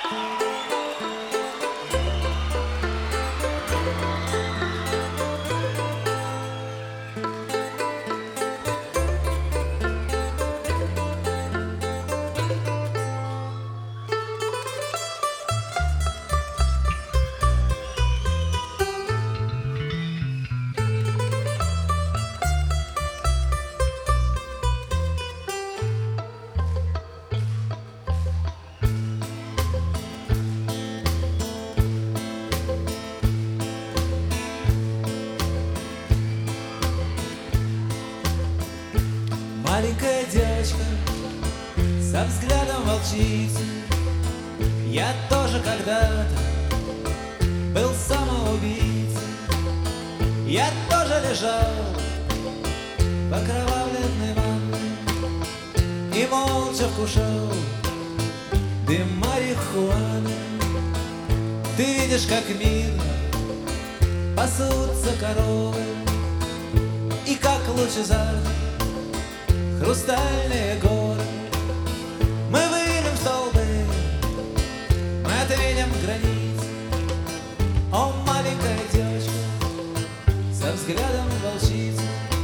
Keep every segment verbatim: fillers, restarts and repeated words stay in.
Маленькая девочка со взглядом волчицы. Я тоже когда-то был самоубийцей. Я тоже лежал в окровавленной ванной и молча вкушал дым марихуаны. Ты видишь, как мирно пасутся коровы, и как лучезарно хрустальные горы. Мы выйдем столбы, мы отвинем границы. О, маленькая девочка со взглядом волчицы.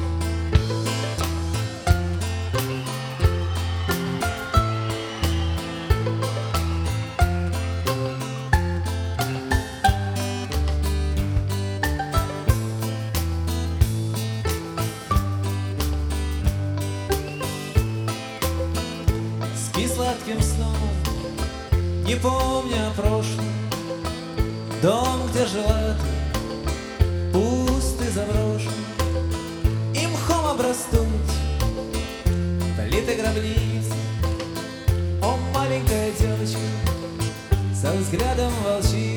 Спи сладким сном, не помня о прошлом. Дом, где жила ты, пуст и заброшен, и мхом обрастут плиты гробниц. О, маленькая девочка со взглядом волчицы.